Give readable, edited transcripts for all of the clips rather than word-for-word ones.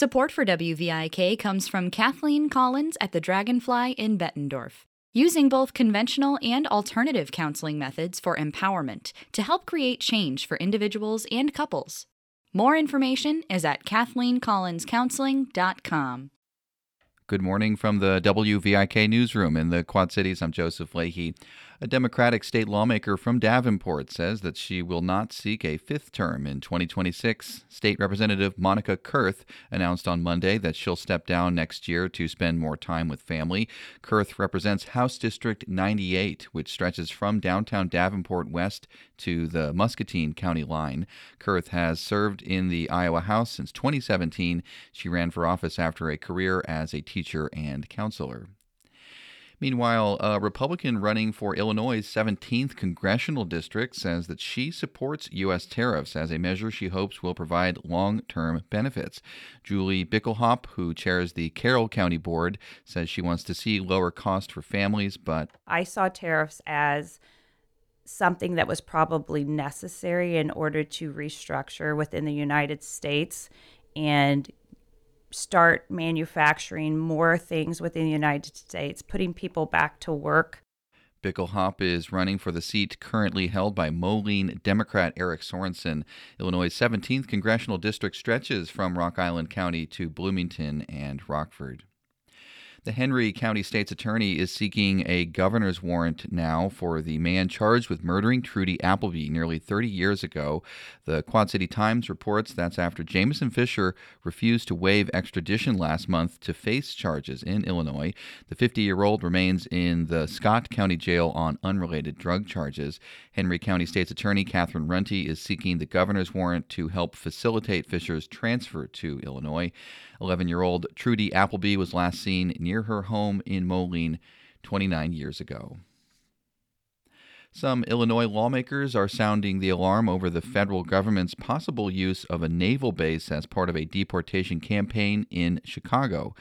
Support for WVIK comes from Kathleen Collins at the Dragonfly in Bettendorf, using both conventional and alternative counseling methods for empowerment to help create change for individuals and couples. More information is at KathleenCollinsCounseling.com. Good morning from the WVIK newsroom in the Quad Cities. I'm Joseph Leahy. A Democratic state lawmaker from Davenport says that she will not seek a fifth term in 2026. State Representative Monica Kurth announced on Monday that she'll step down next year to spend more time with family. Kurth represents House District 98, which stretches from downtown Davenport west to the Muscatine County line. Kurth has served in the Iowa House since 2017. She ran for office after a career as a teacher and counselor. Meanwhile, a Republican running for Illinois' 17th congressional district says that she supports U.S. tariffs as a measure she hopes will provide long-term benefits. Julie Bickelhop, who chairs the Carroll County Board, says she wants to see lower cost for families, but I saw tariffs as something that was probably necessary in order to restructure within the United States and start manufacturing more things within the United States, putting people back to work. Bickelhop is running for the seat currently held by Moline Democrat Eric Sorensen. Illinois' 17th congressional district stretches from Rock Island County to Bloomington and Rockford. The Henry County State's Attorney is seeking a governor's warrant now for the man charged with murdering Trudy Appleby nearly 30 years ago. The Quad City Times reports that's after Jameson Fisher refused to waive extradition last month to face charges in Illinois. The 50-year-old remains in the Scott County Jail on unrelated drug charges. Henry County State's Attorney Catherine Runte is seeking the governor's warrant to help facilitate Fisher's transfer to Illinois. 11-year-old Trudy Appleby was last seen near her home in Moline 29 years ago. Some Illinois lawmakers are sounding the alarm over the federal government's possible use of a naval base as part of a deportation campaign in Chicago.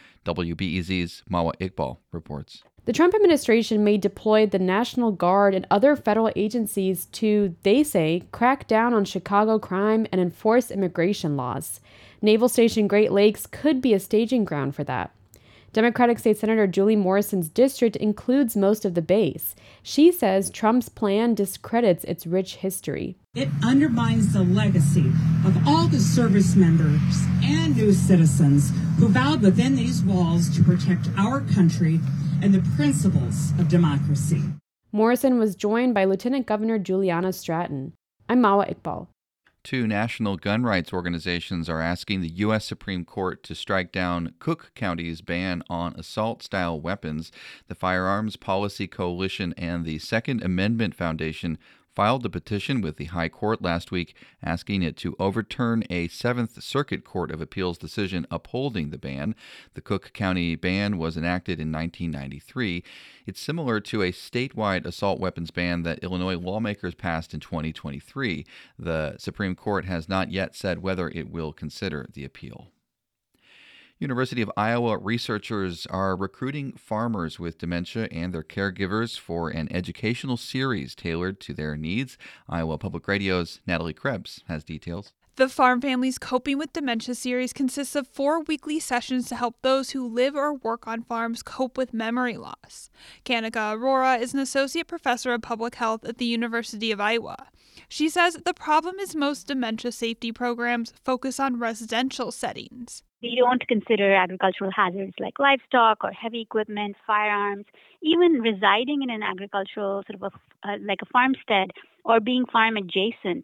WBEZ's Mawa Iqbal reports. The Trump administration may deploy the National Guard and other federal agencies to, they say, crack down on Chicago crime and enforce immigration laws. Naval Station Great Lakes could be a staging ground for that. Democratic State Senator Julie Morrison's district includes most of the base. She says Trump's plan discredits its rich history. It undermines the legacy of all the service members and new citizens who vowed within these walls to protect our country and the principles of democracy. Morrison was joined by Lieutenant Governor Juliana Stratton. I'm Mawa Iqbal. Two national gun rights organizations are asking the U.S. Supreme Court to strike down Cook County's ban on assault-style weapons. The Firearms Policy Coalition and the Second Amendment Foundation filed a petition with the High Court last week asking it to overturn a Seventh Circuit Court of Appeals decision upholding the ban. The Cook County ban was enacted in 1993. It's similar to a statewide assault weapons ban that Illinois lawmakers passed in 2023. The Supreme Court has not yet said whether it will consider the appeal. University of Iowa researchers are recruiting farmers with dementia and their caregivers for an educational series tailored to their needs. Iowa Public Radio's Natalie Krebs has details. The Farm Families Coping with Dementia series consists of 4 weekly sessions to help those who live or work on farms cope with memory loss. Kanika Aurora is an associate professor of public health at the University of Iowa. She says the problem is most dementia safety programs focus on residential settings. We don't consider agricultural hazards like livestock or heavy equipment, firearms, even residing in an agricultural sort of like a farmstead or being farm adjacent.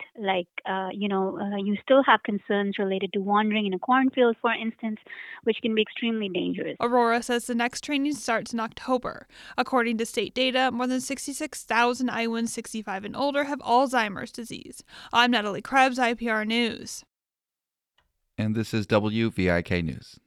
You still have concerns related to wandering in a cornfield, for instance, which can be extremely dangerous. Aurora says the next training starts in October. According to state data, more than 66,000 Iowans 65 and older have Alzheimer's disease. I'm Natalie Krebs, IPR News. And this is WVIK News.